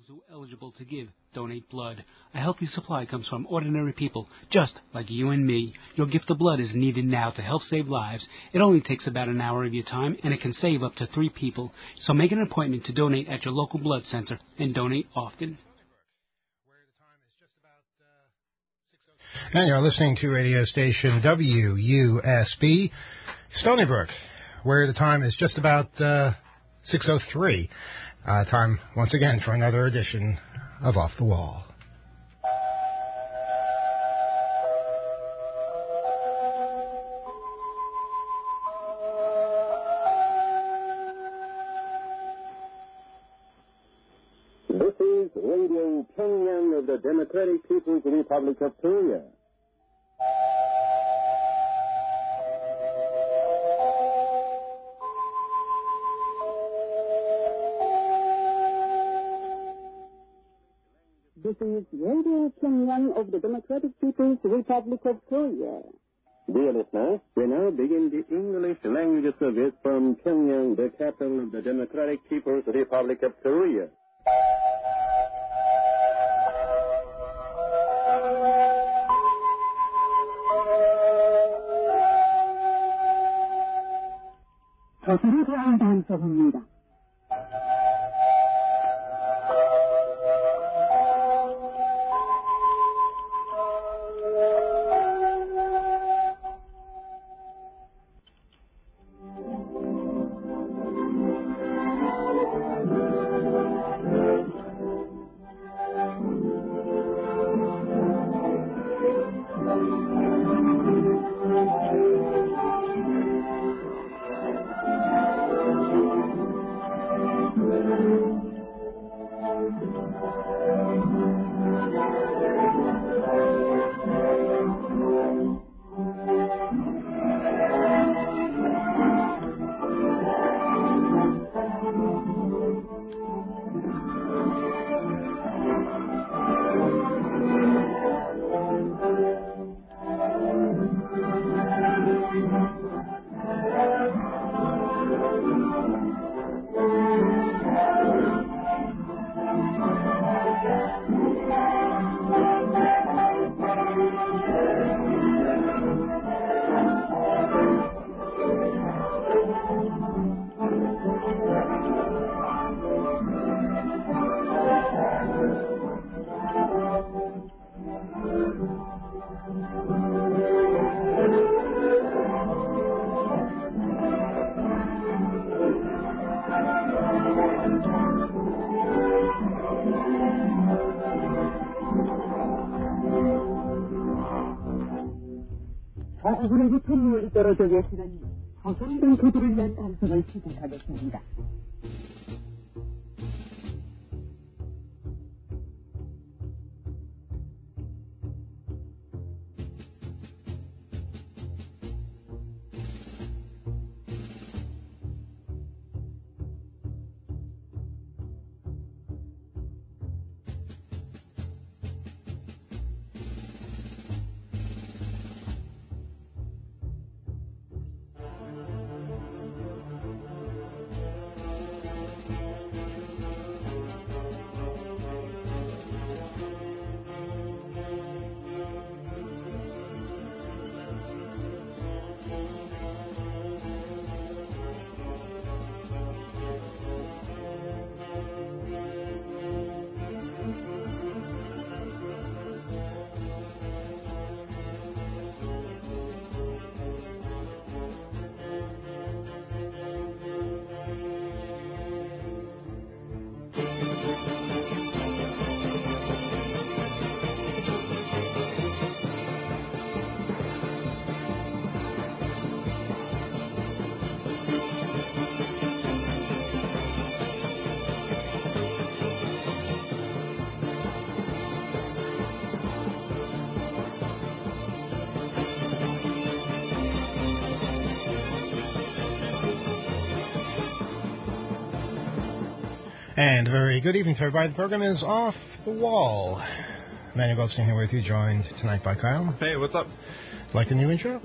those who are eligible to give donate blood. A healthy supply comes from ordinary people, just like you and me. Your gift of blood is needed now to help save lives. It only takes about an hour of your time, and it can save up to 3 people. So make an appointment to donate at your local blood center, and donate often. And you're listening to radio station WUSB, Stony Brook, where the time is just about 6:03. Time, once again, for another edition of Off the Wall. This is Radio Pyongyang of the Democratic People's Republic of Korea. This is Radio Pyongyang of the Democratic People's Republic of Korea. Dear listeners, we now begin the English language service from Pyongyang, the capital of the Democratic People's Republic of Korea. 저수를 대한 방송입니다. 저으로부터 멀리 떨어져 계시는 허송된 그들을 위한 방송을 시작하겠습니다. And very good evening to everybody. The program is Off the Wall. Manuel Goldstein here with you, joined tonight by Kyle. Hey, what's up? Like the new intro?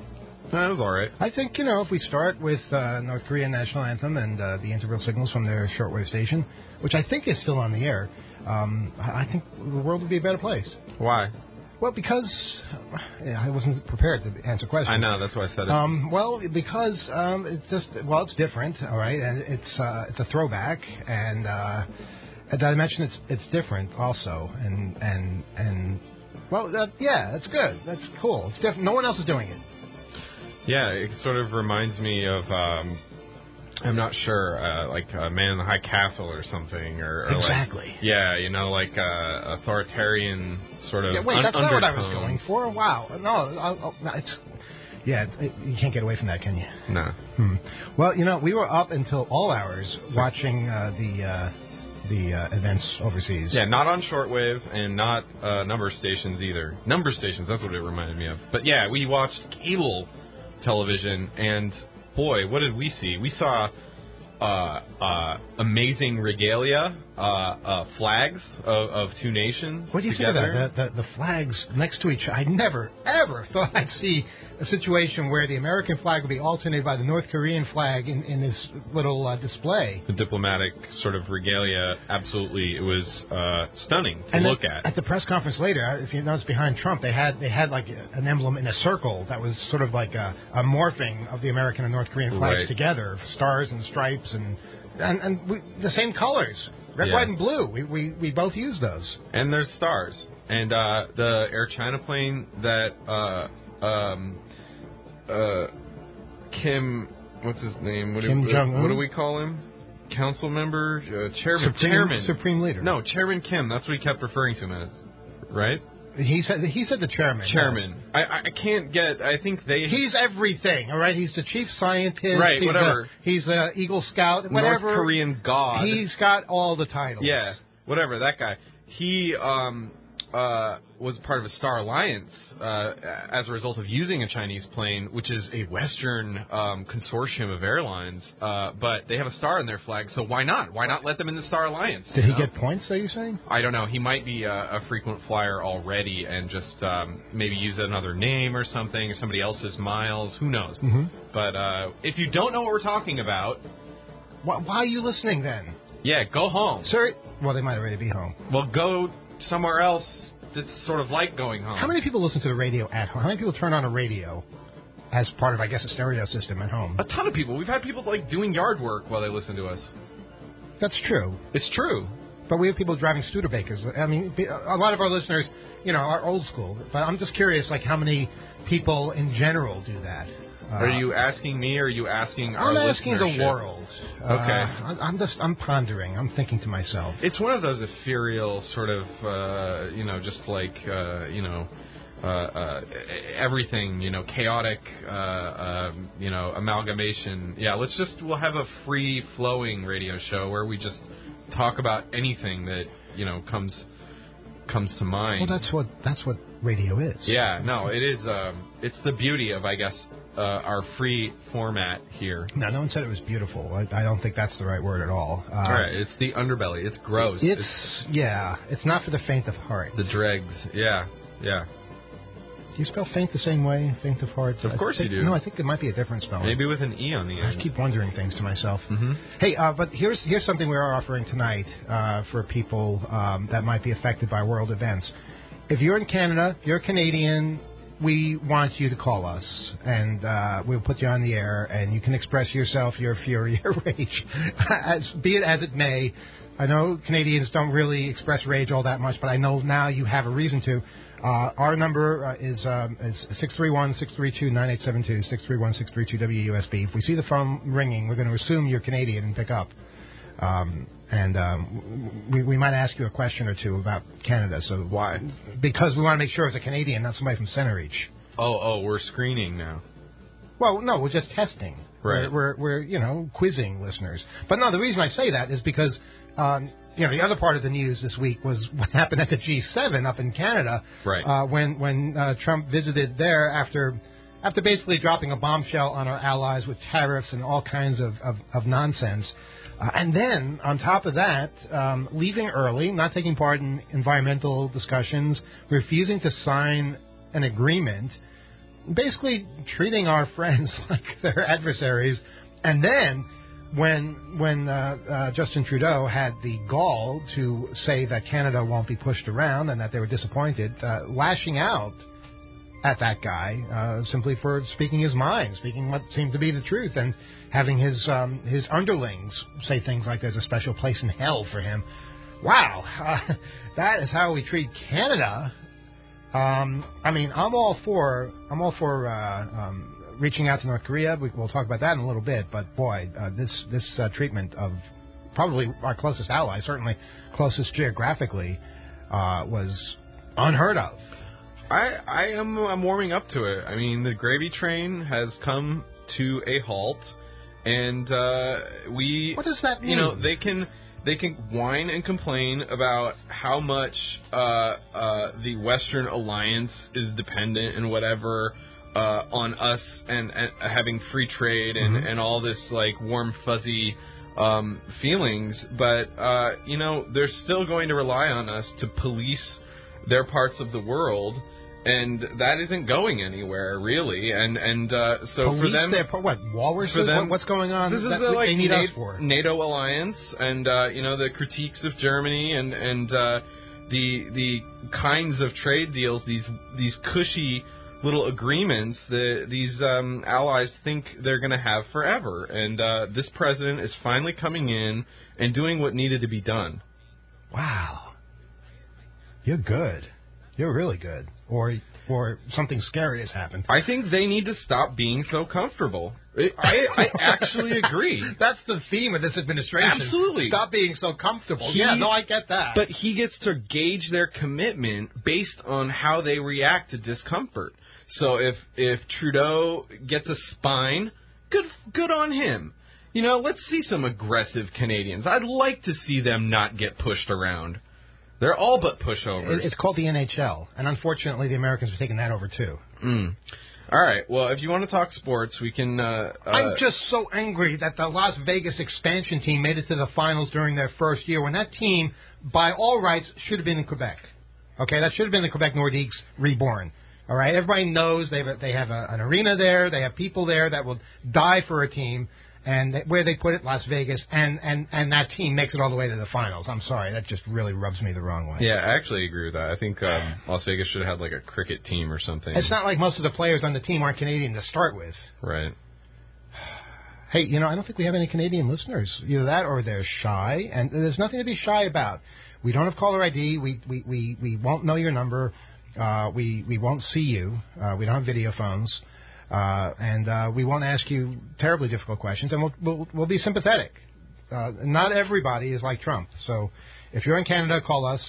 That was all right. I think, if we start with North Korean national anthem and the interval signals from their shortwave station, which I think is still on the air, I think the world would be a better place. Why? Well, because I wasn't prepared to answer questions. I know, that's why I said it. Well, because it's different, all right, and it's a throwback, and as I mentioned, it's different also, and that's good, that's cool. It's different. No one else is doing it. Yeah, it sort of reminds me of. I'm not sure, like Man in the High Castle or something, or exactly. Like, authoritarian sort of. Yeah, wait, that's not what I was going for. Wow, no, it's. Yeah, you can't get away from that, can you? No. Well, we were up until all hours watching the events overseas. Yeah, not on shortwave and not number stations either. Number stations, that's what it reminded me of. But yeah, we watched cable television, and boy, what did we see? We saw amazing regalia, flags of two nations. What do you together. think of that? The flags next to each other. I never, ever thought I'd see a situation where the American flag would be alternated by the North Korean flag in this little display. The diplomatic sort of regalia, absolutely, it was stunning to look at. At the press conference later, if you notice behind Trump, they had like an emblem in a circle that was sort of like a morphing of the American and North Korean flags together, stars and stripes and the same colors, red, white, and blue. We both use those. And there's stars. And the Air China plane that Kim, what's his name? Kim Jong-un? What do we call him? Council member? Chairman. Supreme leader. No, Chairman Kim. That's what he kept referring to him as. Right? He said the chairman. Chairman. Yes. I can't get. I think they. He's everything. All right. He's the chief scientist. Right. Whatever. He's the Eagle Scout. Whatever. North Korean god. He's got all the titles. Yeah. Whatever. That guy. He was part of a Star Alliance as a result of using a Chinese plane, which is a Western consortium of airlines. But they have a star in their flag, so why not? Why not let them in the Star Alliance? Did he get points, are you saying? I don't know. He might be a frequent flyer already and just maybe use another name or something, or somebody else's miles. Who knows? Mm-hmm. But if you don't know what we're talking about... Why are you listening then? Yeah, go home. Sir, well, they might already be home. Well, go somewhere else that's sort of like going home. How many people listen to the radio at home? How many people turn on a radio as part of, I guess, a stereo system at home? A ton of people. We've had people like doing yard work while they listen to us. That's true. It's true. But we have people driving Studebakers. I mean, a lot of our listeners, are old school. But I'm just curious, like, how many people in general do that? Are you asking me, or are you asking our listenership? I'm asking the world. Okay. I'm pondering. I'm thinking to myself. It's one of those ethereal sort of, just like, everything, chaotic, amalgamation. Yeah, we'll have a free-flowing radio show where we just talk about anything that, comes to mind. Well, that's what radio is. Yeah, no, it is. It's the beauty of, I guess, our free format here. No one said it was beautiful. I don't think that's the right word at all. All right, it's the underbelly. It's gross. It's not for the faint of heart. The dregs. Yeah. Do you spell faint the same way, faint of heart? Of course you do. No, I think there might be a different spelling. Maybe with an E on the end. I keep wondering things to myself. Mm-hmm. Hey, but here's something we are offering tonight for people that might be affected by world events. If you're in Canada, if you're a Canadian, we want you to call us, and we'll put you on the air, and you can express yourself, your fury, your rage, be it as it may. I know Canadians don't really express rage all that much, but I know now you have a reason to. Our number is 631-632-9872, 631-632-WUSB. If we see the phone ringing, we're going to assume you're Canadian and pick up. We might ask you a question or two about Canada. So why? Because we want to make sure it's a Canadian, not somebody from Centereach. Oh, we're screening now. Well, no, we're just testing. Right. We're quizzing listeners. But no, the reason I say that is because the other part of the news this week was what happened at the G7 up in Canada. Right. When Trump visited there after basically dropping a bombshell on our allies with tariffs and all kinds of nonsense. And then, on top of that, leaving early, not taking part in environmental discussions, refusing to sign an agreement basically treating our friends like their adversaries. And then when Justin Trudeau had the gall to say that Canada won't be pushed around and that they were disappointed, lashing out at that guy simply for speaking his mind, speaking what seemed to be the truth, and having his underlings say things like there's a special place in hell for him. Wow, that is how we treat Canada. I mean, I'm all for reaching out to North Korea. We'll talk about that in a little bit. But boy, this treatment of probably our closest ally, certainly closest geographically, was unheard of. I'm warming up to it. I mean, the gravy train has come to a halt, and What does that mean? You know, they can whine and complain about how much the Western alliance is dependent and whatever on us and having free trade and all this like warm fuzzy feelings, but you know, they're still going to rely on us to police their parts of the world. And that isn't going anywhere, really. And so police for them, what walruses? For them, what's going on? This is that like they need us for NATO alliance, and you know, the critiques of Germany, and the kinds of trade deals, these cushy little agreements that these allies think they're going to have forever. And this president is finally coming in and doing what needed to be done. Wow, you're good. You're really good. Or something scary has happened. I think they need to stop being so comfortable. I actually agree. That's the theme of this administration. Absolutely. Stop being so comfortable. I get that. But he gets to gauge their commitment based on how they react to discomfort. So if Trudeau gets a spine, good on him. You know, let's see some aggressive Canadians. I'd like to see them not get pushed around. They're all but pushovers. It's called the NHL, and unfortunately the Americans are taking that over, too. All right, well, if you want to talk sports, we can... I'm just so angry that the Las Vegas expansion team made it to the finals during their first year, when that team, by all rights, should have been in Quebec. Okay, that should have been the Quebec Nordiques reborn. All right, everybody knows they have an arena there, they have people there that will die for a team. And where they put it, Las Vegas, and that team makes it all the way to the finals. I'm sorry, that just really rubs me the wrong way. Yeah, I actually agree with that. I think Las Vegas should have had like a cricket team or something. It's not like most of the players on the team aren't Canadian to start with. Right. Hey, you know, I don't think we have any Canadian listeners. Either that or they're shy, and there's nothing to be shy about. We don't have caller ID. We won't know your number. We won't see you. We don't have video phones. And we won't ask you terribly difficult questions, and we'll be sympathetic. Not everybody is like Trump. So if you're in Canada, call us,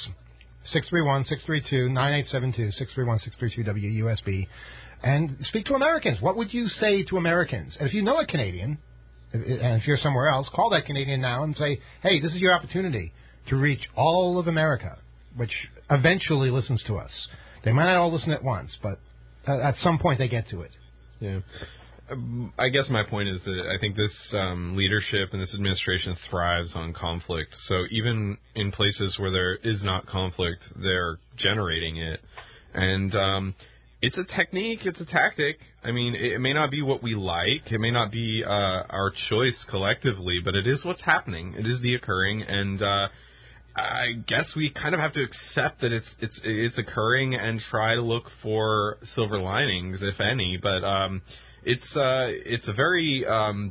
631-632-9872, 631-632-WUSB, and speak to Americans. What would you say to Americans? And if you know a Canadian, and if you're somewhere else, call that Canadian now and say, hey, this is your opportunity to reach all of America, which eventually listens to us. They might not all listen at once, but at some point they get to it. Yeah. I guess my point is that I think this leadership and this administration thrives on conflict. So even in places where there is not conflict, they're generating it. And it's a technique, it's a tactic. I mean, it may not be what we like, it may not be our choice collectively, but it is what's happening. It is the occurring, and I guess we kind of have to accept that it's occurring and try to look for silver linings, if any. But it's a very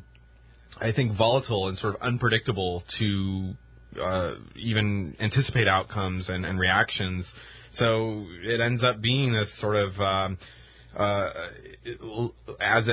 I think volatile and sort of unpredictable to even anticipate outcomes and reactions. So it ends up being this sort of as it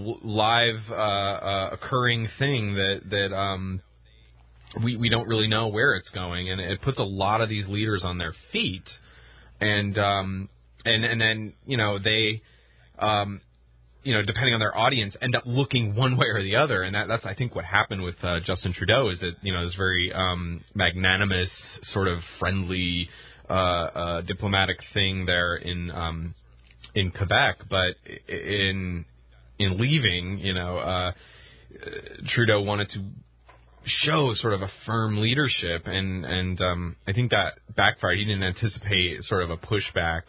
live occurring thing that we don't really know where it's going, and it puts a lot of these leaders on their feet, and then they depending on their audience, end up looking one way or the other, and that's I think what happened with Justin Trudeau is that this very magnanimous, sort of friendly, diplomatic thing there in Quebec, but in leaving, Trudeau wanted to show sort of a firm leadership, and I think that backfired. He didn't anticipate sort of a pushback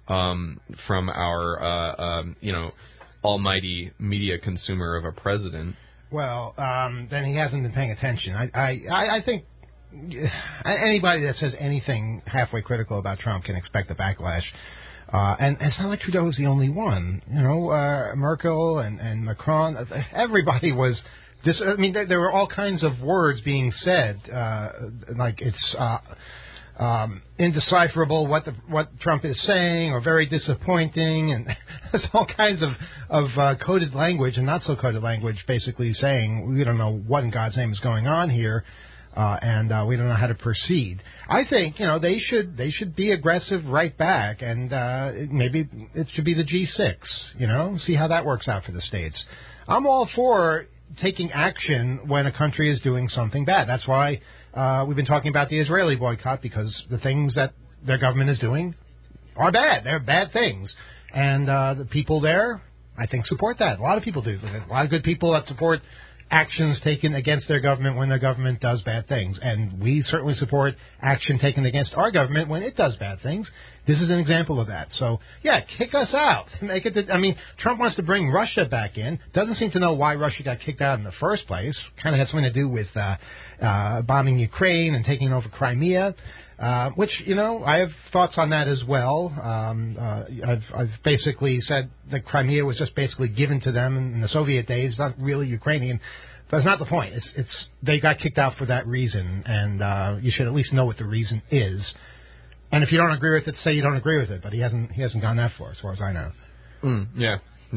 from our almighty media consumer of a president. Well, then he hasn't been paying attention. I think anybody that says anything halfway critical about Trump can expect a backlash. And it's not like Trudeau was the only one. Merkel and Macron, everybody was. There were all kinds of words being said, like it's indecipherable what Trump is saying, or very disappointing, and there's all kinds of coded language and not so coded language, basically saying we don't know what in God's name is going on here, and we don't know how to proceed. I think they should be aggressive right back, and maybe it should be the G6. See how that works out for the states. I'm all for taking action when a country is doing something bad. That's why we've been talking about the Israeli boycott, because the things that their government is doing are bad. They're bad things. And the people there, I think, support that. A lot of people do. There's a lot of good people that support actions taken against their government when their government does bad things. And we certainly support action taken against our government when it does bad things. This is an example of that. So, yeah, kick us out. Make it. Trump wants to bring Russia back in. Doesn't seem to know why Russia got kicked out in the first place. Kind of had something to do with bombing Ukraine and taking over Crimea, which, I have thoughts on that as well. I've basically said that Crimea was just basically given to them in the Soviet days. It's not really Ukrainian. That's not the point. It's they got kicked out for that reason, and you should at least know what the reason is. And if you don't agree with it, say you don't agree with it. But he hasn't gone that far, as far as I know. Yeah.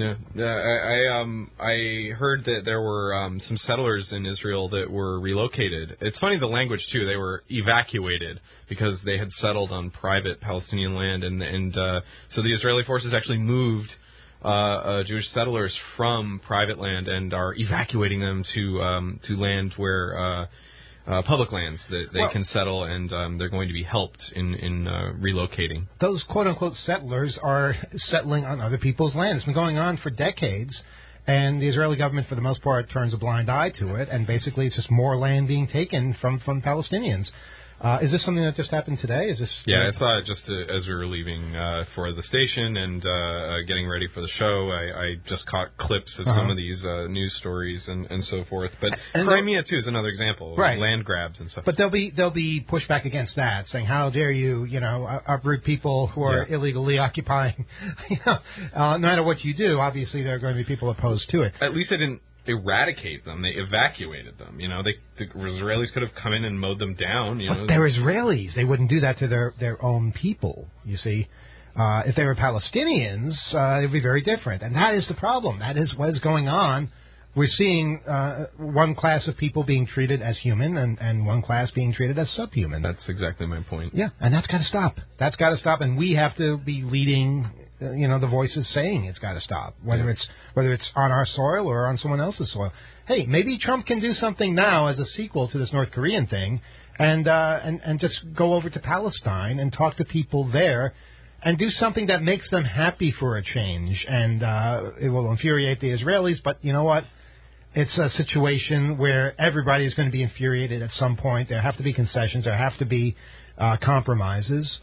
I heard that there were some settlers in Israel that were relocated. It's funny, the language too. They were evacuated because they had settled on private Palestinian land, and so the Israeli forces actually moved Jewish settlers from private land and are evacuating them to land where. Public lands that they can settle, and they're going to be helped in relocating. Those quote-unquote settlers are settling on other people's land. It's been going on for decades, and the Israeli government, for the most part, turns a blind eye to it, and basically it's just more land being taken from Palestinians. Is this something that just happened today? Is this? Yeah, I saw it just as we were leaving for the station and getting ready for the show. I just caught clips of some of these news stories and so forth. But Crimea too is another example, right? Land grabs and stuff. But there'll be pushback against that, saying, "How dare you, uproot people who are illegally occupying?" No matter what you do, obviously there are going to be people opposed to it. At least they didn't eradicate them. They evacuated them. The Israelis could have come in and mowed them down. But they're Israelis. They wouldn't do that to their own people, you see. If they were Palestinians, it would be very different. And that is the problem. That is what is going on. We're seeing one class of people being treated as human and one class being treated as subhuman. That's exactly my point. Yeah, and that's got to stop. That's got to stop, and we have to be leading the voices saying it's got to stop, whether it's on our soil or on someone else's soil. Hey, maybe Trump can do something now as a sequel to this North Korean thing, and just go over to Palestine and talk to people there, and do something that makes them happy for a change. And it will infuriate the Israelis, but you know what? It's a situation where everybody is going to be infuriated at some point. There have to be concessions. There have to be compromises,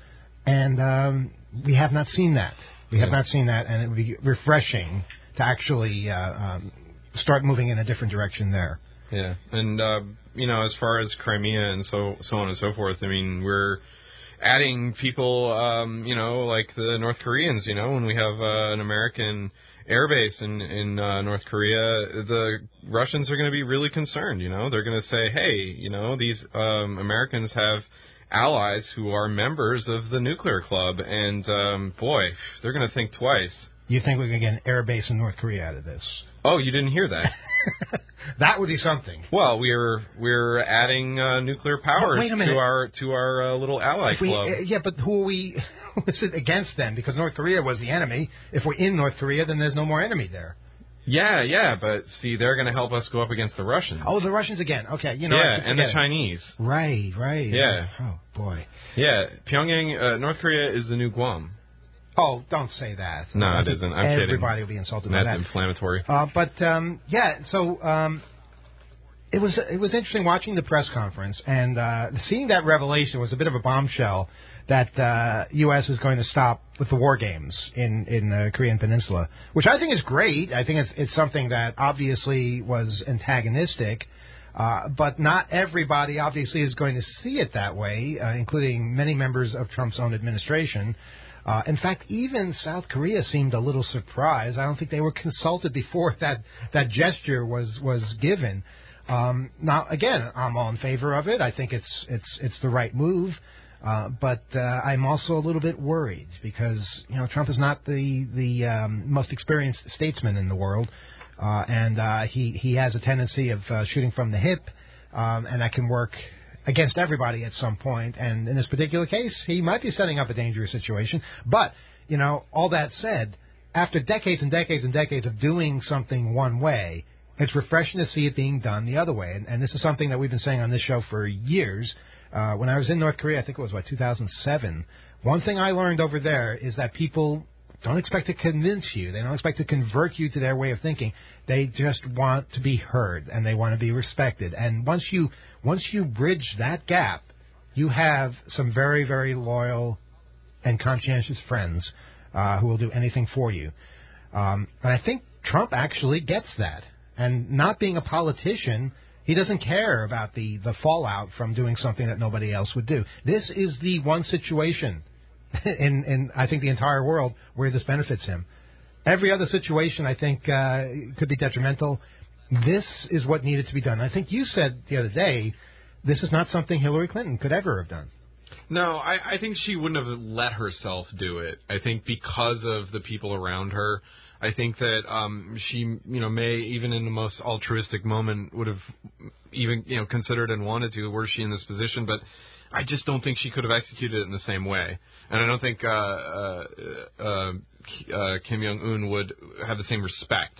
and we have not seen that. We have not seen that, and it would be refreshing to actually start moving in a different direction there. Yeah, and as far as Crimea and so on and so forth, we're adding people, like the North Koreans. When we have an American airbase in North Korea, the Russians are going to be really concerned. They're going to say, hey, these Americans have allies who are members of the nuclear club, and boy, they're going to think twice. You think we're going to get an air base in North Korea out of this? Oh, you didn't hear that? That would be something. Well, we're adding nuclear powers to our little ally club. Yeah, but who are we? Who is it against then? Because North Korea was the enemy. If we're in North Korea, then there's no more enemy there. Yeah, but see, they're going to help us go up against the Russians. Oh, the Russians again. Okay, and the Chinese. Right. Yeah. Oh boy. Yeah, Pyongyang, North Korea is the new Guam. Oh, don't say that. No, it isn't. I'm kidding. Everybody will be insulted by that. That's inflammatory. So it was interesting watching the press conference and seeing that revelation was a bit of a bombshell that U.S. is going to stop with the war games in the Korean Peninsula, which I think is great. I think it's something that obviously was antagonistic, but not everybody obviously is going to see it that way, including many members of Trump's own administration. In fact, even South Korea seemed a little surprised. I don't think they were consulted before that gesture was given. Now, again, I'm all in favor of it. I think it's the right move. But I'm also a little bit worried because Trump is not the most experienced statesman in the world, and he has a tendency of shooting from the hip, and that can work against everybody at some point. And in this particular case, he might be setting up a dangerous situation. But all that said, after decades and decades and decades of doing something one way, it's refreshing to see it being done the other way. And this is something that we've been saying on this show for years. When I was in North Korea, I think it was, 2007, one thing I learned over there is that people don't expect to convince you. They don't expect to convert you to their way of thinking. They just want to be heard, and they want to be respected. And once you bridge that gap, you have some very, very loyal and conscientious friends who will do anything for you. And I think Trump actually gets that. And not being a politician, he doesn't care about the fallout from doing something that nobody else would do. This is the one situation in I think the entire world where this benefits him. Every other situation, I think, could be detrimental. This is what needed to be done. I think you said the other day, this is not something Hillary Clinton could ever have done. No, I think she wouldn't have let herself do it. I think because of the people around her. I think that she, may, even in the most altruistic moment, would have even, considered and wanted to, were she in this position. But I just don't think she could have executed it in the same way. And I don't think Kim Jong-un would have the same respect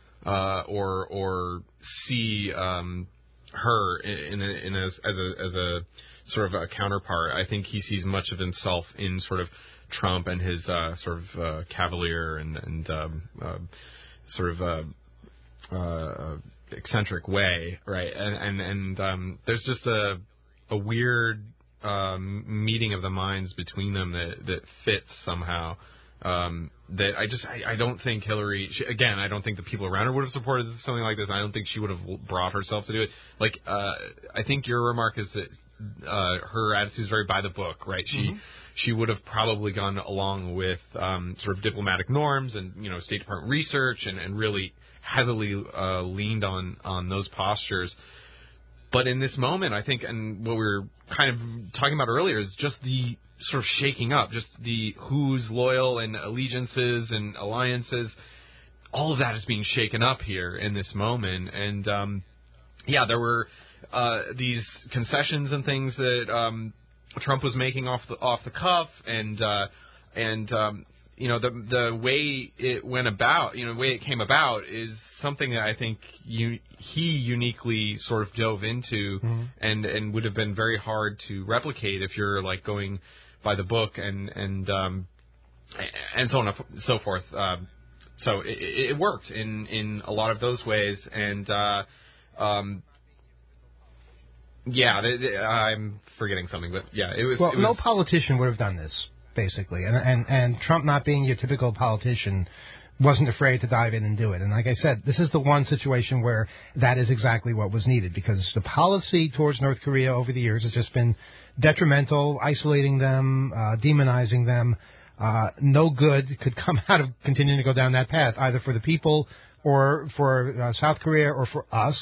or see her as a sort of a counterpart. I think he sees much of himself in sort of Trump and his sort of cavalier and sort of eccentric way, right? And there's just a weird meeting of the minds between them that fits somehow. That I don't think Hillary. I don't think the people around her would have supported something like this. I don't think she would have brought herself to do it. Like I think your remark is that her attitude is very by the book, right? She would have probably gone along with sort of diplomatic norms and State Department research and really heavily leaned on those postures. But in this moment, I think, and what we were kind of talking about earlier, is just the sort of shaking up, just the who's loyal and allegiances and alliances. All of that is being shaken up here in this moment. And, there were these concessions and things that Trump was making off the cuff, and the way it went about, the way it came about is something that I think he uniquely sort of dove into, and would have been very hard to replicate if you're like going by the book and so on and so forth. So it worked in a lot of those ways, and I'm forgetting something, but it was. Well, no politician would have done this, basically, and Trump, not being your typical politician, wasn't afraid to dive in and do it. And like I said, this is the one situation where that is exactly what was needed, because the policy towards North Korea over the years has just been detrimental, isolating them, demonizing them. No good could come out of continuing to go down that path, either for the people or for South Korea or for us.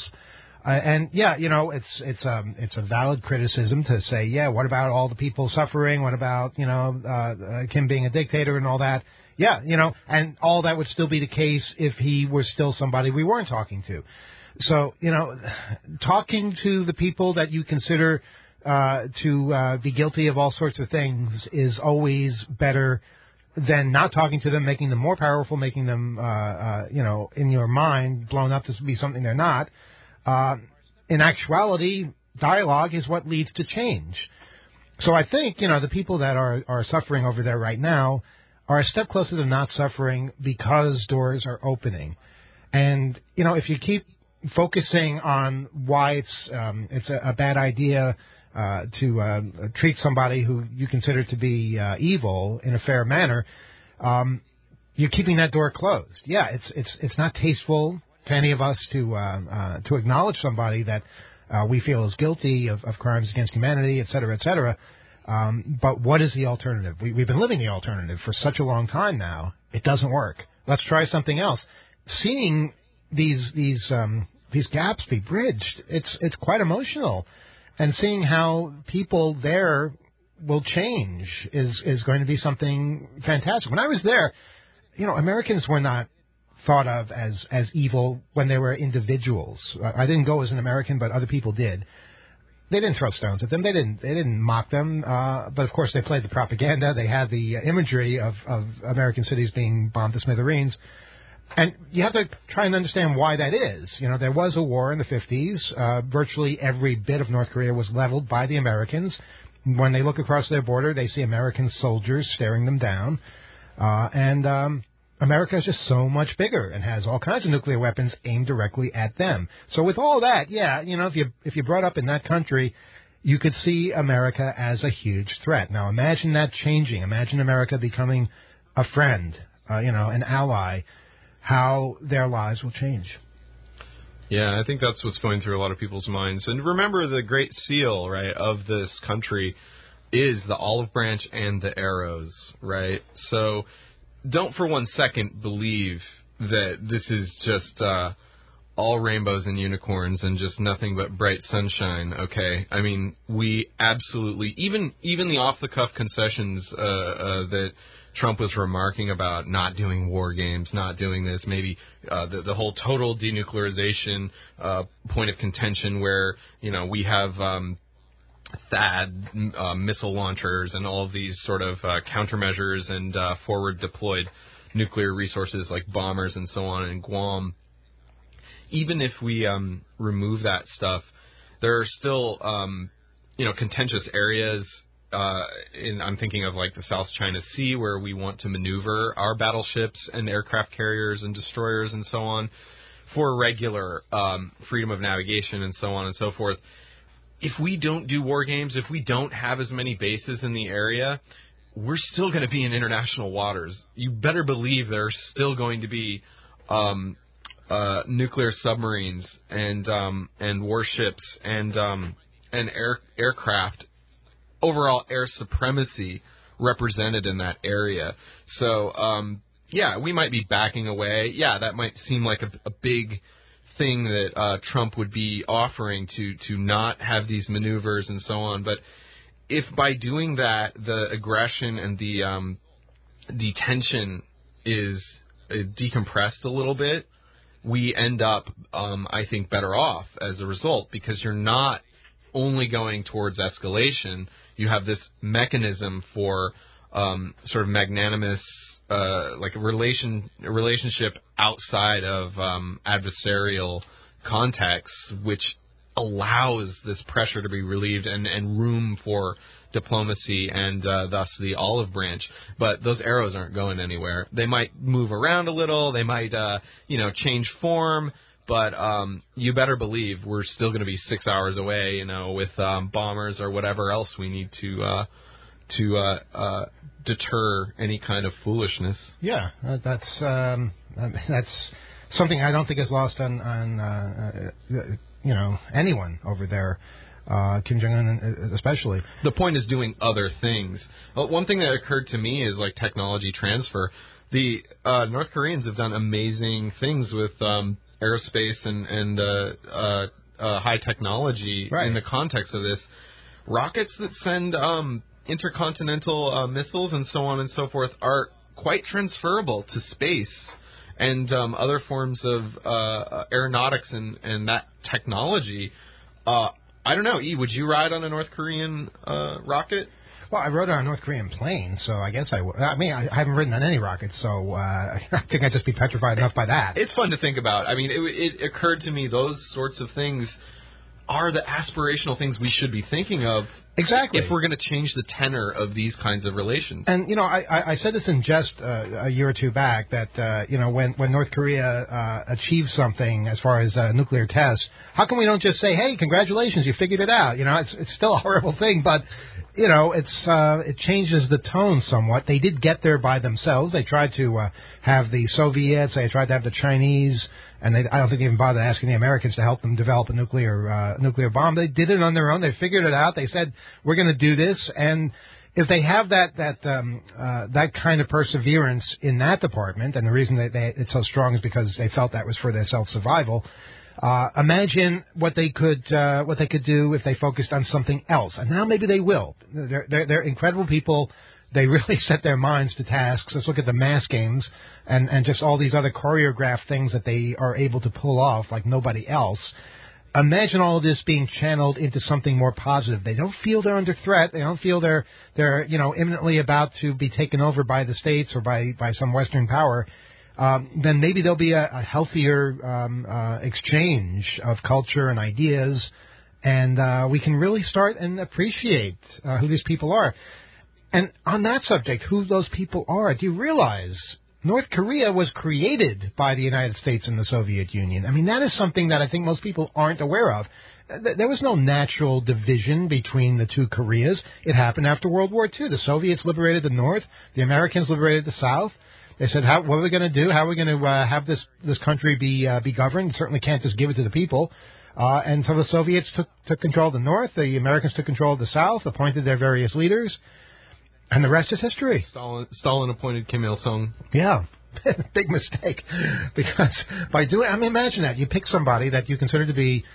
It's a valid criticism to say, what about all the people suffering? What about, Kim being a dictator and all that? And all that would still be the case if he was still somebody we weren't talking to. So, talking to the people that you consider to be guilty of all sorts of things is always better than not talking to them, making them more powerful, making them, in your mind, blown up to be something they're not. In actuality, dialogue is what leads to change. So I think, the people that are suffering over there right now are a step closer to not suffering because doors are opening. And, if you keep focusing on why it's a bad idea treat somebody who you consider to be evil in a fair manner, you're keeping that door closed. Yeah, it's not tasteful to any of us to acknowledge somebody that we feel is guilty of crimes against humanity, et cetera, et cetera. But what is the alternative? We've been living the alternative for such a long time now. It doesn't work. Let's try something else. Seeing these gaps be bridged, it's quite emotional. And seeing how people there will change is going to be something fantastic. When I was there, Americans were not thought of as evil when they were individuals. I didn't go as an American, but other people did. They didn't throw stones at them. They didn't mock them. But of course, they played the propaganda. They had the imagery of American cities being bombed to smithereens. And you have to try and understand why that is. There was a war in the 50s. Virtually every bit of North Korea was leveled by the Americans. When they look across their border, they see American soldiers staring them down. And America is just so much bigger and has all kinds of nuclear weapons aimed directly at them. So with all that, yeah, if you brought up in that country, you could see America as a huge threat. Now imagine that changing. Imagine America becoming a friend, an ally. How their lives will change. Yeah, I think that's what's going through a lot of people's minds. And remember, the great seal, right, of this country is the olive branch and the arrows, right? So don't for one second believe that this is just all rainbows and unicorns and just nothing but bright sunshine, okay? I mean, we absolutely, even the off-the-cuff concessions that Trump was remarking about, not doing war games, not doing this, maybe the whole total denuclearization point of contention where, we have THAAD missile launchers and all of these sort of countermeasures and forward-deployed nuclear resources like bombers and so on in Guam. Even if we remove that stuff, there are still, contentious areas. I'm thinking of like the South China Sea, where we want to maneuver our battleships and aircraft carriers and destroyers and so on for regular freedom of navigation and so on and so forth. If we don't do war games, if we don't have as many bases in the area, we're still going to be in international waters. You better believe there are still going to be nuclear submarines and warships and aircraft. Overall air supremacy represented in that area. So, we might be backing away. Yeah, that might seem like a big thing that Trump would be offering to not have these maneuvers and so on. But if by doing that, the aggression and the tension is decompressed a little bit, we end up, I think, better off as a result, because you're not only going towards escalation. You have this mechanism for sort of magnanimous, like a relationship outside of adversarial contexts, which allows this pressure to be relieved and room for diplomacy and thus the olive branch. But those arrows aren't going anywhere. They might move around a little. They might, change form. But you better believe we're still going to be 6 hours away, with bombers or whatever else we need to deter any kind of foolishness. Yeah, that's something I don't think is lost on anyone over there, Kim Jong-un especially. The point is doing other things. One thing that occurred to me is like technology transfer. The North Koreans have done amazing things with aerospace and high technology, right, in the context of this. Rockets that send intercontinental missiles and so on and so forth are quite transferable to space and other forms of aeronautics and that technology. I don't know, E, would you ride on a North Korean rocket? Well, I rode on a North Korean plane, so I guess I would. I mean, I haven't ridden on any rockets, so I think I'd just be petrified enough by that. It's fun to think about. I mean, it occurred to me those sorts of things are the aspirational things we should be thinking of. Exactly. If we're going to change the tenor of these kinds of relations. And, I said this in jest a year or two back that, when North Korea achieves something as far as nuclear tests, how come we don't just say, hey, congratulations, you figured it out? It's still a horrible thing, but, it changes the tone somewhat. They did get there by themselves. They tried to have the Soviets, they tried to have the Chinese, and I don't think they even bothered asking the Americans to help them develop a nuclear bomb. They did it on their own. They figured it out. They said, we're going to do this. And if they have that kind of perseverance in that department, and the reason that it's so strong is because they felt that was for their self-survival, imagine what they could do if they focused on something else. And now maybe they will. They're incredible people. They really set their minds to tasks. Let's look at the mass games and just all these other choreographed things that they are able to pull off like nobody else. Imagine all of this being channeled into something more positive. They don't feel they're under threat. They don't feel they're imminently about to be taken over by the States or by some Western power. Then maybe there'll be a healthier exchange of culture and ideas, and we can really start and appreciate who these people are. And on that subject, who those people are, do you realize North Korea was created by the United States and the Soviet Union? I mean, that is something that I think most people aren't aware of. There was no natural division between the two Koreas. It happened after World War II. The Soviets liberated the North. The Americans liberated the South. They said, what are we going to do? How are we going to have this country be governed? Certainly can't just give it to the people. And so the Soviets took control of the North. The Americans took control of the South, appointed their various leaders. And the rest is history. Stalin appointed Kim Il-sung. Yeah. Big mistake. Because imagine that. You pick somebody that you consider to be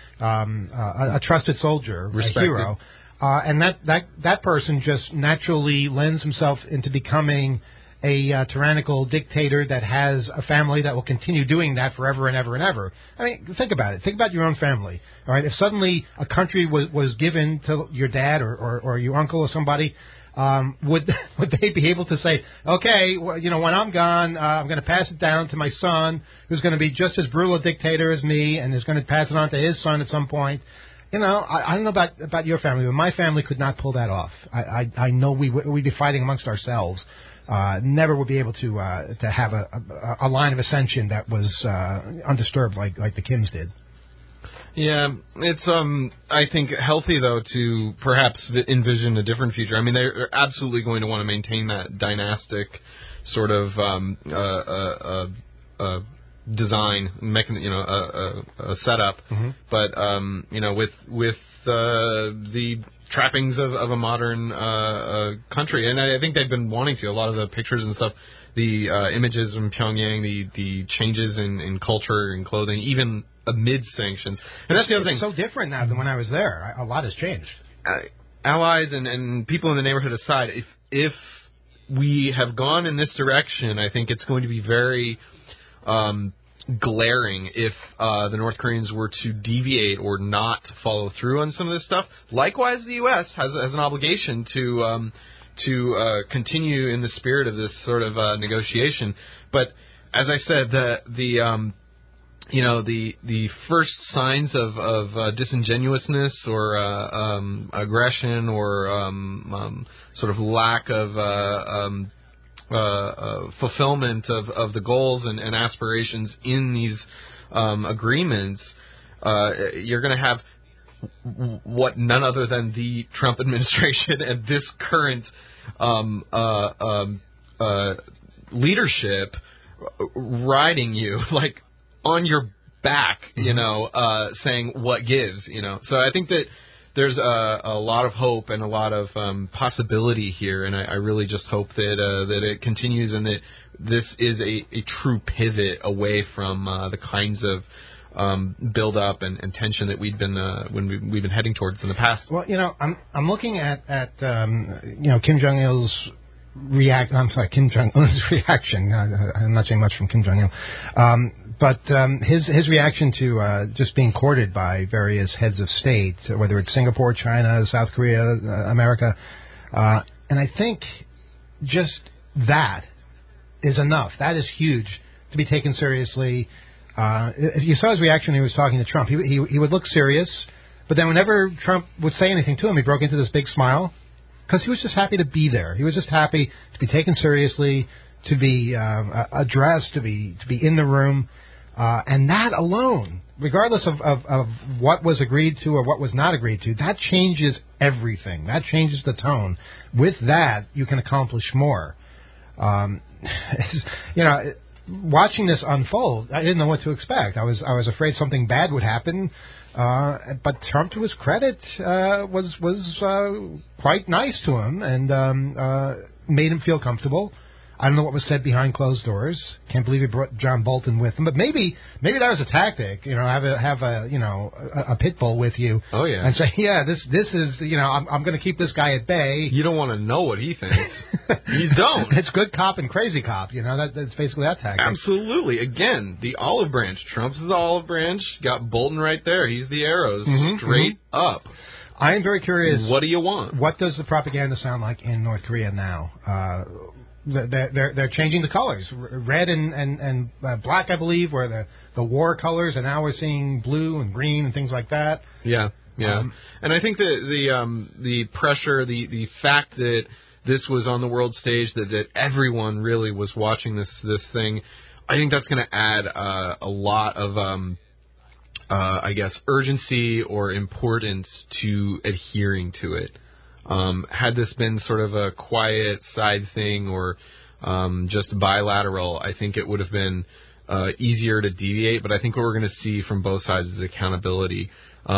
a trusted soldier, respected. A hero, and that person just naturally lends himself into becoming a tyrannical dictator that has a family that will continue doing that forever and ever and ever. I mean, think about it. Think about your own family. All right, if suddenly a country was given to your dad or your uncle or somebody, would they be able to say, okay, well, when I'm gone, I'm going to pass it down to my son, who's going to be just as brutal a dictator as me, and is going to pass it on to his son at some point? I don't know about your family, but my family could not pull that off. I know we'd be fighting amongst ourselves. Never would be able to have a line of ascension that was undisturbed like the Kims did. Yeah, it's I think healthy though to perhaps envision a different future. I mean, they're absolutely going to want to maintain that dynastic sort of design, a setup. Mm-hmm. But with the trappings of a modern country, and I think they've been wanting to. A lot of the pictures and stuff, the images from Pyongyang, the changes in culture and clothing, even amid sanctions. And that's the other thing. It's so different now than when I was there. A lot has changed. Allies and people in the neighborhood aside, if we have gone in this direction, I think it's going to be very glaring if the North Koreans were to deviate or not follow through on some of this stuff. Likewise, the U.S. has an obligation to continue in the spirit of this sort of negotiation. But as I said, the first signs of disingenuousness or aggression or sort of lack of fulfillment of the goals and aspirations in these agreements, you're going to have what none other than the Trump administration and this current leadership riding you like on your back, saying what gives, So I think that there's a lot of hope and a lot of possibility here, and I really just hope that it continues and that this is a true pivot away from the kinds of build up and tension that we've been heading towards in the past. Well, I'm looking at Kim Jong Il's Kim Jong Un's reaction. I'm not saying much from Kim Jong Il, but his reaction to just being courted by various heads of state, whether it's Singapore, China, South Korea, America, and I think just that is enough. That is huge to be taken seriously. If you saw his reaction when he was talking to Trump, he would look serious. But then whenever Trump would say anything to him, he broke into this big smile because he was just happy to be there. He was just happy to be taken seriously, to be addressed, to be in the room. And that alone, regardless of what was agreed to or what was not agreed to, that changes everything. That changes the tone. With that, you can accomplish more. Watching this unfold, I didn't know what to expect. I was afraid something bad would happen. But Trump, to his credit, was quite nice to him and made him feel comfortable. I don't know what was said behind closed doors. Can't believe he brought John Bolton with him. But maybe that was a tactic. Have a pit bull with you. Oh yeah. And say, yeah, this is I'm going to keep this guy at bay. You don't want to know what he thinks. You don't. It's good cop and crazy cop. That's basically that tactic. Absolutely. Again, the olive branch. Trump's the olive branch. Got Bolton right there. He's the arrows. Straight up. I am very curious. What do you want? What does the propaganda sound like in North Korea now? They're changing the colors. Red and black, I believe, were the war colors, and now we're seeing blue and green and things like that. Yeah. And I think that the pressure, the fact that this was on the world stage, that everyone really was watching this thing, I think that's going to add a lot of I guess urgency or importance to adhering to it. Had this been sort of a quiet side thing or just bilateral, I think it would have been easier to deviate. But I think what we're going to see from both sides is accountability.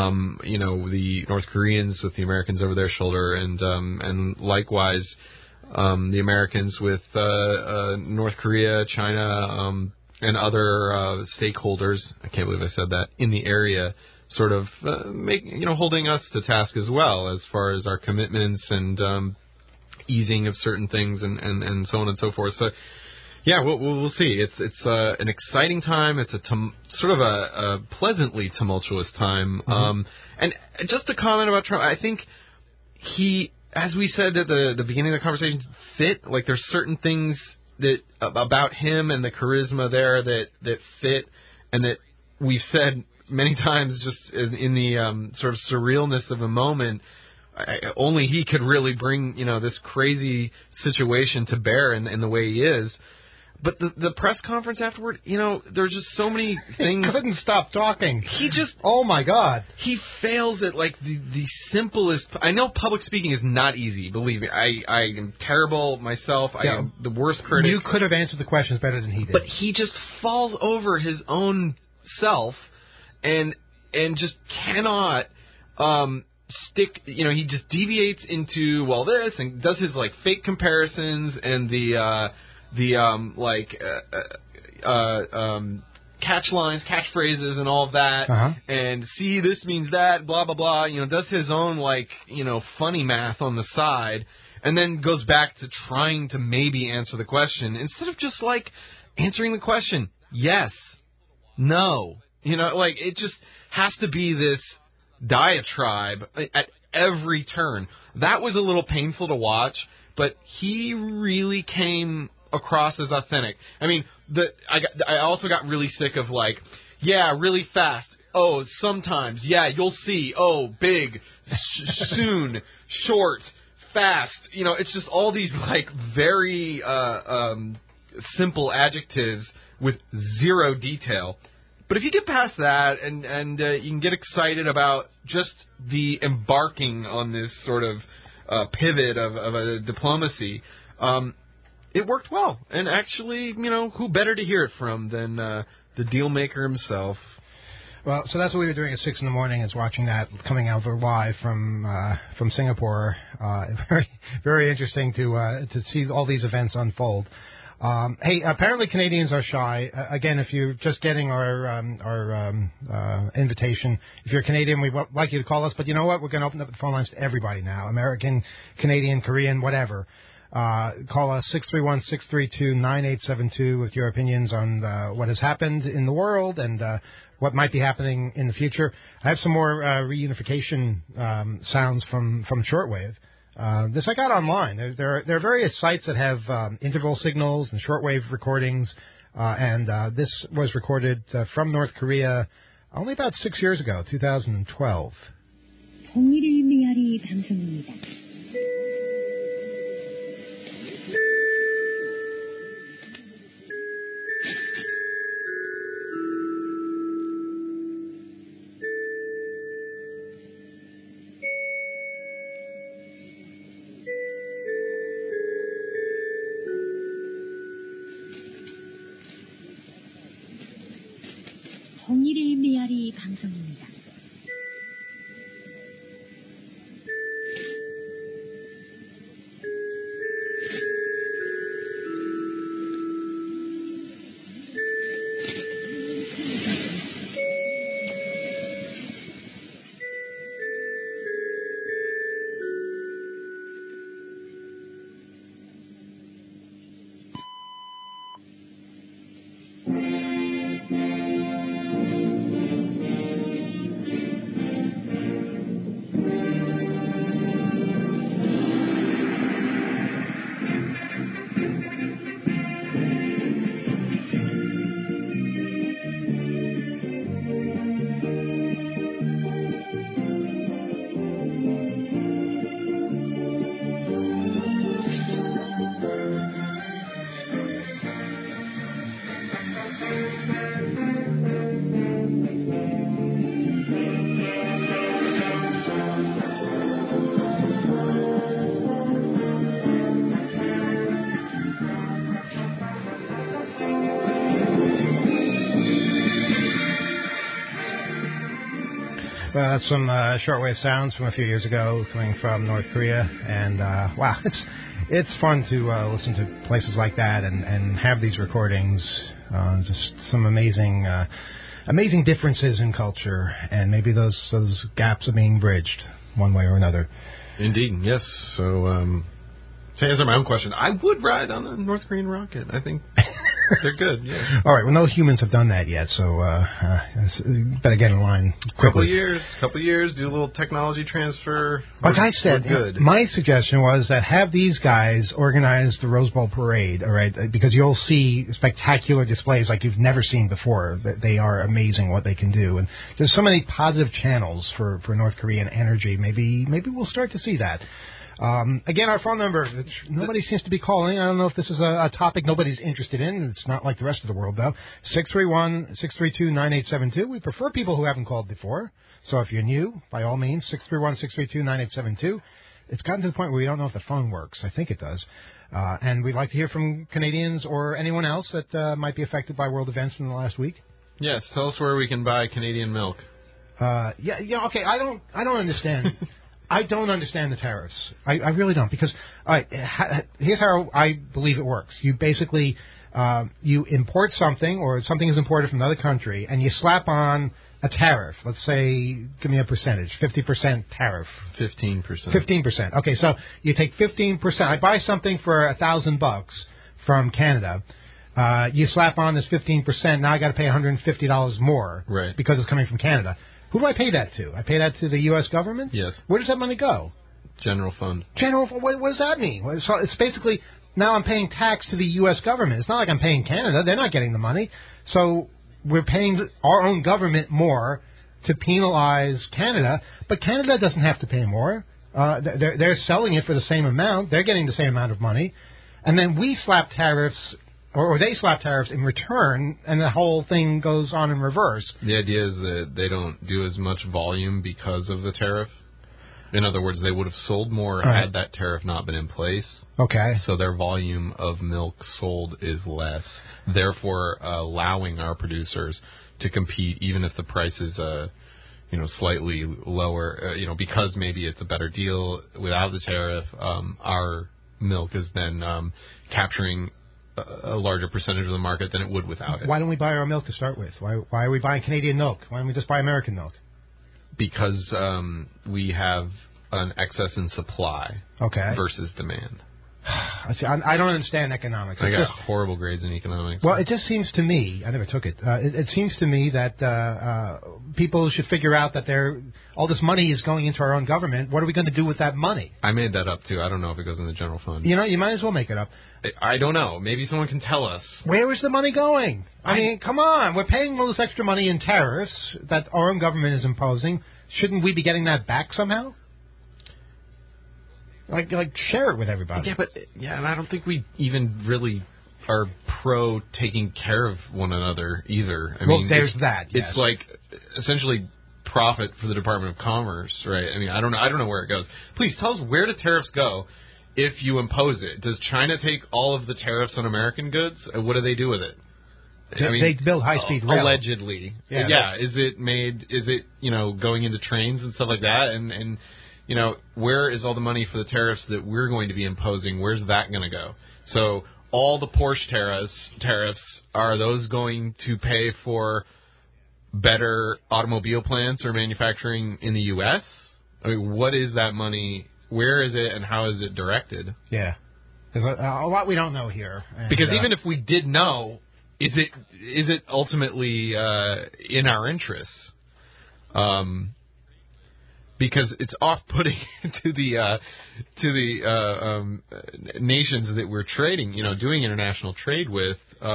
The North Koreans with the Americans over their shoulder, and likewise the Americans with North Korea, China, and other stakeholders. I can't believe I said that in the area. Sort of holding us to task as well as far as our commitments and easing of certain things and so on and so forth. So, yeah, we'll see. It's an exciting time. It's sort of a pleasantly tumultuous time. And just to comment about Trump, I think he, as we said at the beginning of the conversation, fit. Like there's certain things that about him and the charisma there that fit, and that we've said many times just in the sort of surrealness of a moment, only he could really bring, this crazy situation to bear in the way he is. But the press conference afterward, there's just so many things. He couldn't stop talking. He just... Oh, my God. He fails at, the simplest... I know public speaking is not easy, believe me. I am terrible myself. I am the worst critic. You could have answered the questions better than he did. But he just falls over his own self and just cannot stick... he just deviates into, this, and does his, fake comparisons and the catch lines, catchphrases, and all of that, and see, this means that, blah, blah, blah, does his own, funny math on the side, and then goes back to trying to maybe answer the question, instead of just, answering the question, yes, no, it just has to be this diatribe at every turn. That was a little painful to watch, but he really came across as authentic. I mean, I also got really sick of really fast. Oh, sometimes. Yeah, you'll see. Oh, big, soon, short, fast. It's just all these very simple adjectives with zero detail. But if you get past that and you can get excited about just the embarking on this sort of pivot of a diplomacy, it worked well. And actually, who better to hear it from than the deal maker himself? Well, so that's what we were doing at 6 a.m. is watching that coming out live from Singapore. Very, very interesting to see all these events unfold. Hey, apparently Canadians are shy. Again, if you're just getting our invitation, if you're Canadian, we'd like you to call us. But you know what? We're going to open up the phone lines to everybody now. American, Canadian, Korean, whatever. Call us 631-632-9872 with your opinions on what has happened in the world and what might be happening in the future. I have some more reunification sounds from shortwave. This I got online. There are various sites that have interval signals and shortwave recordings, and this was recorded from North Korea only about 6 years ago, 2012. 정의를 메아리 방송입니다. 정의를 메아리 방송입니다. Some shortwave sounds from a few years ago coming from North Korea, and wow, it's fun to listen to places like that and have these recordings. Just some amazing differences in culture, and maybe those gaps are being bridged one way or another. Indeed, yes. So to answer my own question, I would ride on a North Korean rocket. I think they're good, yeah. All right, well, no humans have done that yet, so better get in line quickly. Couple years, do a little technology transfer. Like I said, good. My suggestion was that have these guys organize the Rose Bowl parade, all right, because you'll see spectacular displays like you've never seen before. They are amazing what they can do, and there's so many positive channels for North Korean energy. Maybe we'll start to see that. Again, our phone number, which nobody seems to be calling. I don't know if this is a topic nobody's interested in. It's not like the rest of the world, though. 631-632-9872. We prefer people who haven't called before. So if you're new, by all means, 631-632-9872. It's gotten to the point where we don't know if the phone works. I think it does. And we'd like to hear from Canadians or anyone else that might be affected by world events in the last week. Yes, tell us where we can buy Canadian milk. Okay, I don't understand. I don't understand the tariffs. I really don't, because here's how I believe it works. You basically you import something, or something is imported from another country, and you slap on a tariff. Let's say, give me a percentage, 50% tariff. 15%. 15%. Okay, so you take 15%. I buy something for $1,000 from Canada. You slap on this 15%. Now I got to pay $150 more, right, because it's coming from Canada. Who do I pay that to? I pay that to the U.S. government? Yes. Where does that money go? General fund. What does that mean? So it's basically, now I'm paying tax to the U.S. government. It's not like I'm paying Canada. They're not getting the money. So we're paying our own government more to penalize Canada, but Canada doesn't have to pay more. They're selling it for the same amount. They're getting the same amount of money. And then we slap tariffs, or they slap tariffs in return, and the whole thing goes on in reverse. The idea is that they don't do as much volume because of the tariff. In other words, they would have sold more had that tariff not been in place. Okay. So their volume of milk sold is less, therefore allowing our producers to compete even if the price is slightly lower, because maybe it's a better deal without the tariff. Our milk is then capturing a larger percentage of the market than it would without it. Why don't we buy our milk to start with? Why are we buying Canadian milk? Why don't we just buy American milk? Because we have an excess in supply versus demand. I don't understand economics. I got horrible grades in economics. Well, it just seems to me, I never took it, it seems to me that people should figure out that all this money is going into our own government. What are we going to do with that money? I made that up, too. I don't know if it goes in the general fund. You might as well make it up. I don't know. Maybe someone can tell us. Where is the money going? I mean, come on. We're paying all this extra money in tariffs that our own government is imposing. shouldn't we be getting that back somehow? Like share it with everybody. Yeah, and I don't think we even really are pro taking care of one another either. I mean, there's that. Yes. It's like essentially profit for the Department of Commerce, right? I mean, I don't know where it goes. Please tell us, where do tariffs go if you impose it? Does China take all of the tariffs on American goods? What do they do with it? I mean, they build high-speed rail. Allegedly. Yeah. Is it going into trains and stuff like that? And where is all the money for the tariffs that we're going to be imposing? Where's that going to go? So all the Porsche tariffs, are those going to pay for better automobile plants or manufacturing in the U.S.? I mean, what is that money? Where is it, and how is it directed? Yeah. There's a lot we don't know here. And, because even if we did know, is it ultimately in our interests? Because it's off-putting to the nations that we're trading, doing international trade with.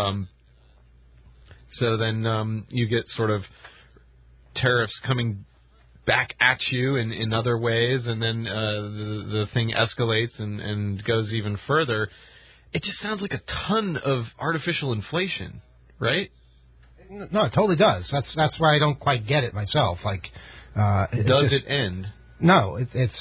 So then you get sort of tariffs coming back at you in other ways, and then the thing escalates and goes even further. It just sounds like a ton of artificial inflation, right? No, it totally does. That's why I don't quite get it myself. Like. Does it end? No, it's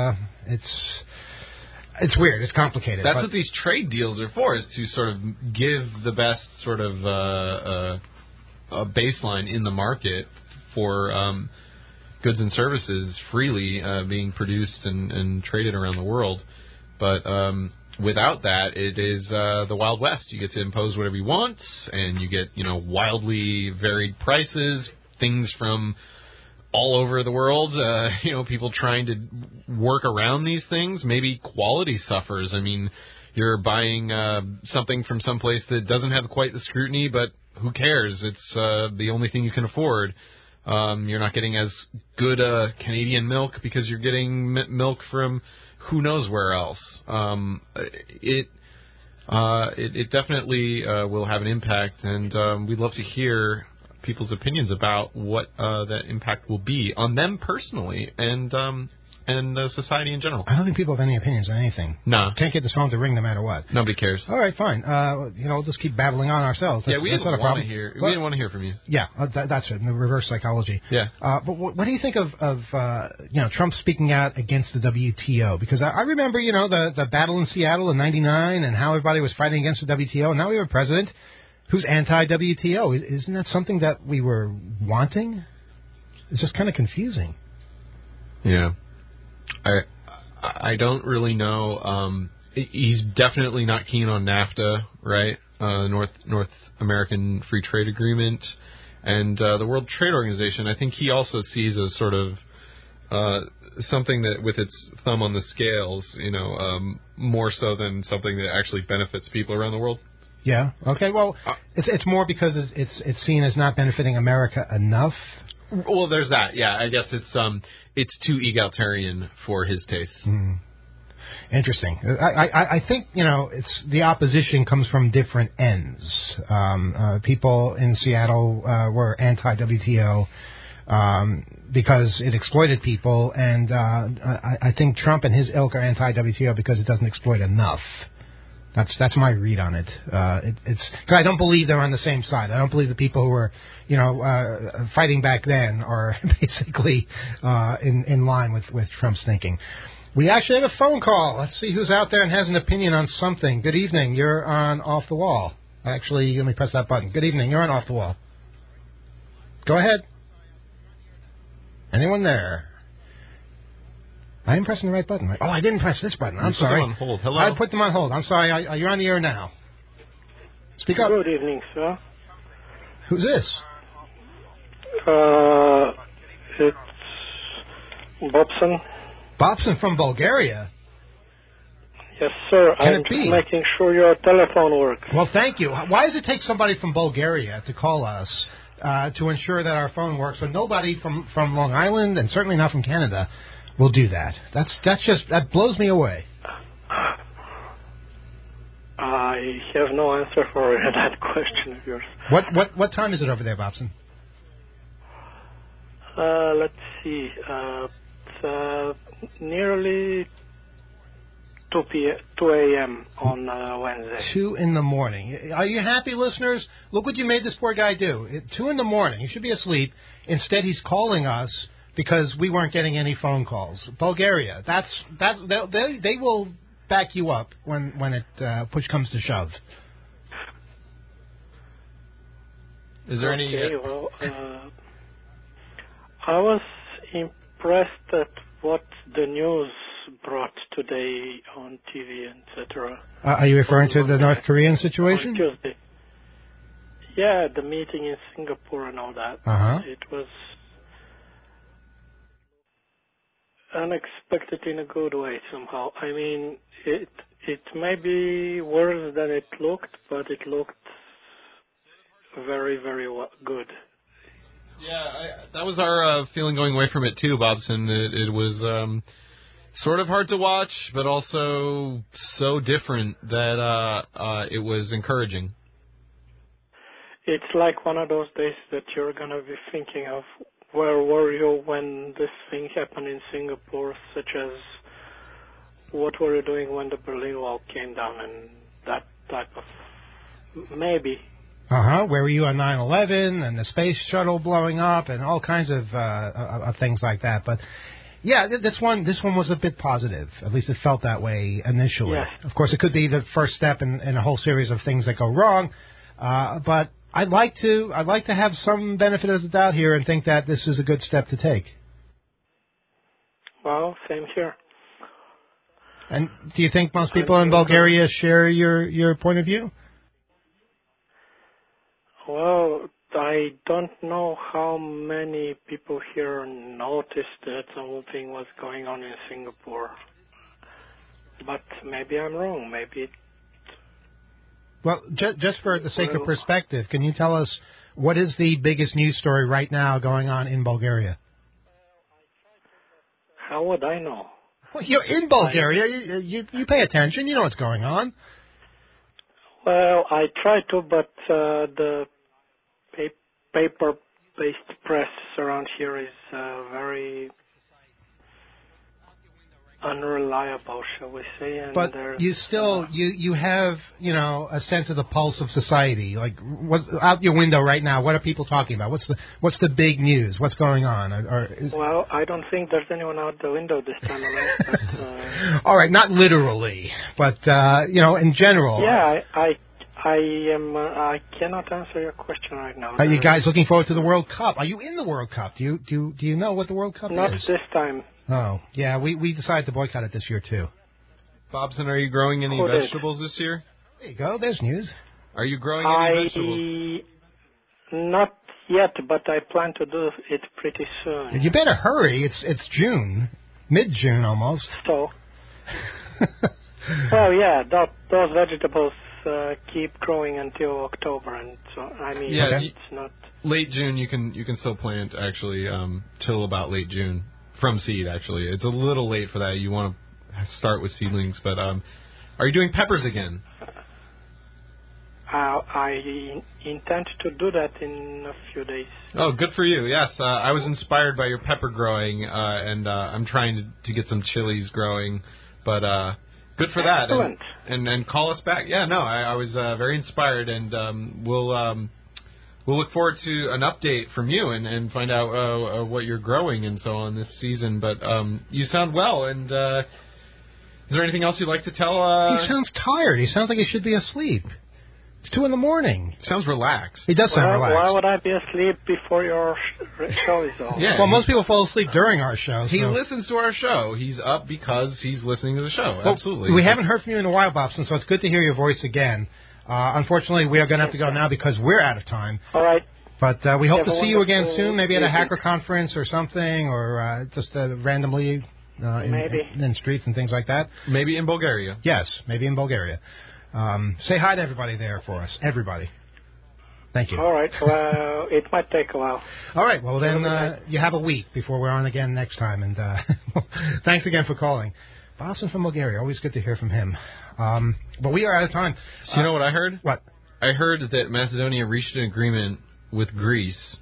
weird. It's complicated. That's what these trade deals are for, is to sort of give the best sort of a baseline in the market for goods and services freely being produced and traded around the world. But without that, it is the Wild West. You get to impose whatever you want, and you get wildly varied prices, things from all over the world, people trying to work around these things. Maybe quality suffers. I mean, you're buying something from someplace that doesn't have quite the scrutiny, but who cares? It's the only thing you can afford. You're not getting as good Canadian milk because you're getting milk from who knows where else. It definitely will have an impact, and we'd love to hear people's opinions about what that impact will be on them personally and society in general. I don't think people have any opinions on anything. No. Can't get this phone to ring no matter what. Nobody cares. All right, fine. We'll just keep babbling on ourselves. We didn't want to hear. We didn't want to hear from you. Yeah, that's it. The reverse psychology. Yeah. But what do you think of Trump speaking out against the WTO? Because I remember the battle in Seattle in '99 and how everybody was fighting against the WTO, and now we have a president who's anti-WTO. Isn't that something that we were wanting? It's just kind of confusing. Yeah. I don't really know. He's definitely not keen on NAFTA, right? North American Free Trade Agreement. And the World Trade Organization, I think he also sees as sort of something that with its thumb on the scales, more so than something that actually benefits people around the world. Yeah. Okay. Well, it's more because it's seen as not benefiting America enough. Well, there's that. Yeah, I guess it's too egalitarian for his taste. Interesting. I think it's the opposition comes from different ends. People in Seattle were anti-WTO because it exploited people, and I think Trump and his ilk are anti-WTO because it doesn't exploit enough. That's my read on it. It's cause I don't believe they're on the same side. I don't believe the people who were, fighting back then are basically in line with Trump's thinking. We actually have a phone call. Let's see who's out there and has an opinion on something. Good evening. You're on Off the Wall. Actually, let me press that button. Good evening. You're on Off the Wall. Go ahead. Anyone there? I am pressing the right button. Oh, I didn't press this button. I'm sorry. Put them on hold. Hello. I put them on hold. I'm sorry. You're on the air now. Speak up. Good evening, sir. Who's this? It's Bobson. Bobson from Bulgaria. Yes, sir. Can I'm it be? just making sure your telephone works. Well, thank you. Why does it take somebody from Bulgaria to call us to ensure that our phone works, but nobody from Long Island and certainly not from Canada will do that? That blows me away. I have no answer for that question of yours. What time is it over there, Bobson? Let's see. It's nearly 2 a.m. on Wednesday. 2 in the morning. Are you happy, listeners? Look what you made this poor guy do. 2 in the morning. He should be asleep. Instead, he's calling us because we weren't getting any phone calls. Bulgaria. They will back you up when it push comes to shove. Is there any? Well, I was impressed at what the news brought today on TV, etc. Are you referring to the North Korean situation? On Tuesday. Yeah, the meeting in Singapore and all that. Uh-huh. It was unexpected in a good way somehow. I mean, it may be worse than it looked, but it looked very, very good. Yeah, that was our feeling going away from it too, Bobson. It was sort of hard to watch, but also so different that it was encouraging. It's like one of those days that you're going to be thinking of, where were you when this thing happened in Singapore, such as what were you doing when the Berlin Wall came down, and that type of maybe. Where were you on 9/11 and the space shuttle blowing up and all kinds of things like that? But yeah, this one was a bit positive. At least it felt that way initially. Yes. Of course, it could be the first step in a whole series of things that go wrong. But I'd like to have some benefit of the doubt here and think that this is a good step to take. Well, same here. And do you think most people in Bulgaria share your point of view? Well, I don't know how many people here noticed that something was going on in Singapore. But maybe I'm wrong. Maybe. Well, just for the sake of perspective, can you tell us what is the biggest news story right now going on in Bulgaria? How would I know? Well, you're in Bulgaria. You pay attention. You know what's going on. Well, I try to, but the paper-based press around here is very unreliable, shall we say? And but you still you have a sense of the pulse of society. Like what's out your window right now? What are people talking about? What's the big news? What's going on? Well, I don't think there's anyone out the window this time around. But, all right, not literally, but in general. Yeah, I cannot answer your question right now. Are you guys looking forward to the World Cup? Are you in the World Cup? Do you know what the World Cup Not is? Not this time. Oh, yeah, we decided to boycott it this year, too. Bobson, are you growing any vegetables this year? There you go. There's news. Are you growing any vegetables? Not yet, but I plan to do it pretty soon. You better hurry. It's June, mid-June almost. So, well, yeah, those vegetables keep growing until October, and so it's not late June. You can still plant actually till about late June from seed. Actually, it's a little late for that. You want to start with seedlings, but are you doing peppers again? I intend to do that in a few days. Oh, good for you. Yes, I was inspired by your pepper growing, and I'm trying to get some chilies growing, but good for that. Excellent. And call us back. Yeah, no, I was very inspired, and we'll look forward to an update from you and find out what you're growing and so on this season. But you sound well, and is there anything else you'd like to tell? He sounds tired. He sounds like he should be asleep. It's 2 a.m. Sounds relaxed. He does sound relaxed. Why would I be asleep before your show is over? Yeah, well, most people fall asleep during our show. He listens to our show. He's up because he's listening to the show. Well, absolutely. We haven't heard from you in a while, Bobson, so it's good to hear your voice again. Unfortunately, we are going to have to go now because we're out of time. All right. But we hope to see you again soon, maybe at a hacker conference or something, or just randomly in streets and things like that. Maybe in Bulgaria. Yes, maybe in Bulgaria. Say hi to everybody there for us. Everybody. Thank you. All right. Well, it might take a while. All right. Well, then you have a week before we're on again next time. And thanks again for calling. Bobson from Bulgaria. Always good to hear from him. But we are out of time. So you know what I heard? What? I heard that Macedonia reached an agreement with Greece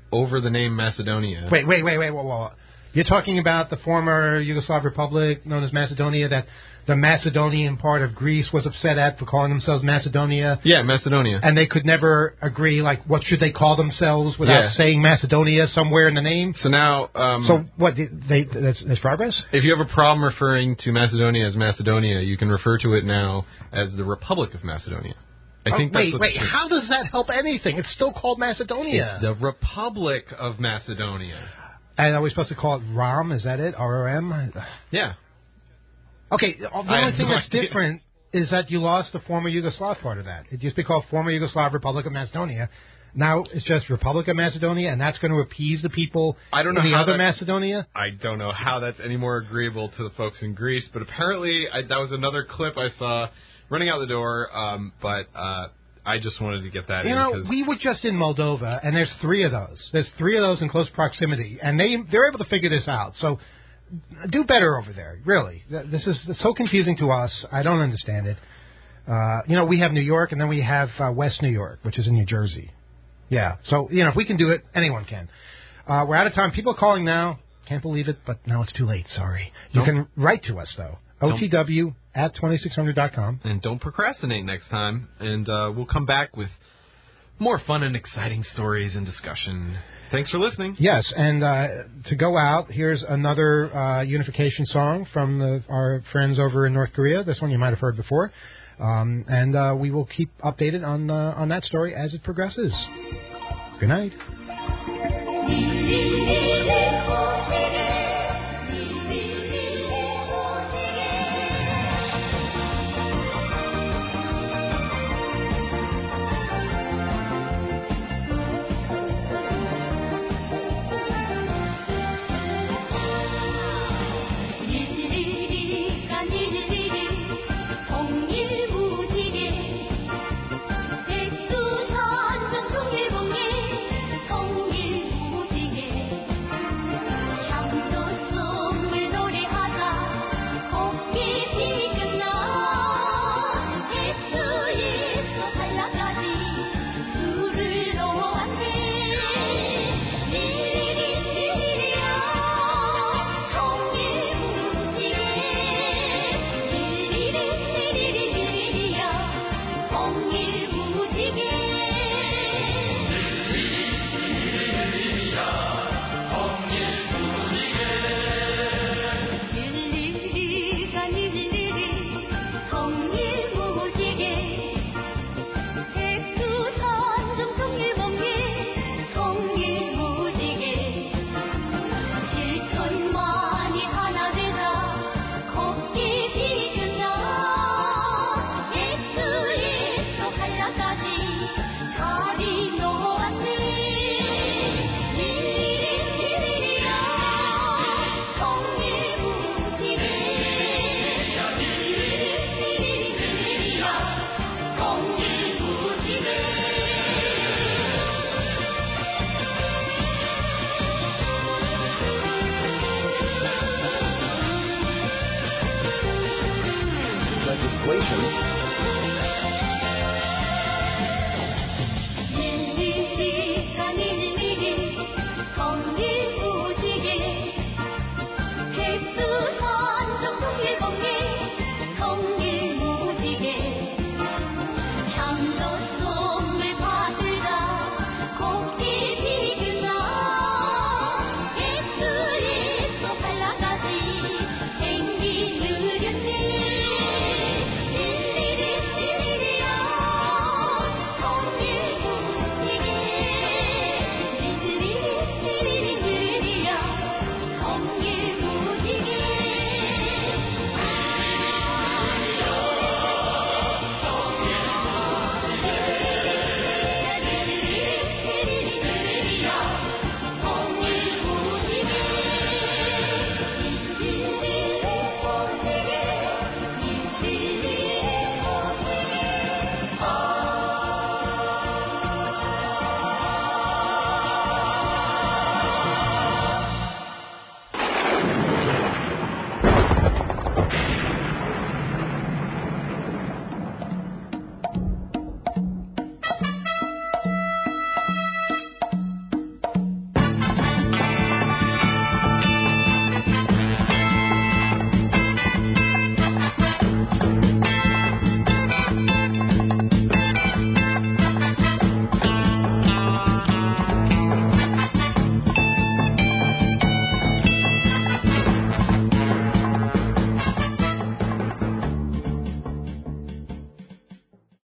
over the name Macedonia. Wait. Whoa. You're talking about the former Yugoslav Republic known as Macedonia, that the Macedonian part of Greece was upset at for calling themselves Macedonia? Yeah, Macedonia. And they could never agree, like, what should they call themselves without saying Macedonia somewhere in the name? So now... so what, there's progress? If you have a problem referring to Macedonia as Macedonia, you can refer to it now as the Republic of Macedonia. I think that's wait, how does that help anything? It's still called Macedonia. It's the Republic of Macedonia. And are we supposed to call it ROM? Is that it? ROM? Yeah. Okay, the only thing that's different is that you lost the former Yugoslav part of that. It used to be called former Yugoslav Republic of Macedonia. Now it's just Republic of Macedonia, and that's going to appease the people in the other Macedonia? I don't know how that's any more agreeable to the folks in Greece, but apparently that was another clip I saw running out the door, but I just wanted to get that in. You know, we were just in Moldova, and there's 3 of those. There's 3 of those in close proximity, and they're able to figure this out. So do better over there, really. This is so confusing to us. I don't understand it. We have New York, and then we have West New York, which is in New Jersey. Yeah, so, if we can do it, anyone can. We're out of time. People are calling now. Can't believe it, but now it's too late. Sorry. You can write to us, though. OTW@2600.com. And don't procrastinate next time. And we'll come back with more fun and exciting stories and discussion. Thanks for listening. Yes, and to go out, here's another unification song from our friends over in North Korea. This one you might have heard before. And we will keep updated on that story as it progresses. Good night.